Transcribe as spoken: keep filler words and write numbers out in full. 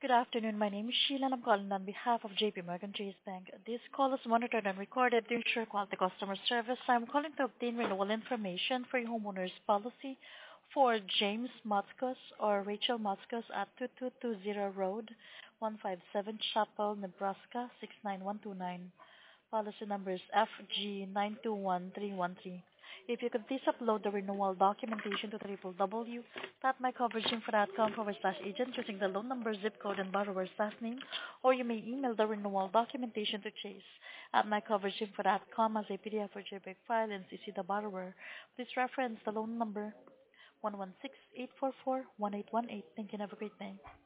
Good afternoon. My name is Sheila, and I'm calling on behalf of J P Morgan Chase Bank. This call is monitored and recorded to ensure quality customer service. I'm calling to obtain renewal information for your homeowner's policy for James Motzkos or Rachel Motzkos at two two two zero Road, one five seven Chapel, Nebraska six nine one two nine. Policy number is F G nine two one three one three. If you could please upload the renewal documentation to www.mycoveraginfo.com forward slash agent using the loan number, zip code, and borrower's last name, or you may email the renewal documentation to Chase at mycoveraginfo.com as a P D F or JPEG file and C C the borrower. Please reference the loan number one one six eight four four one eight one eight. Thank you and have a great day.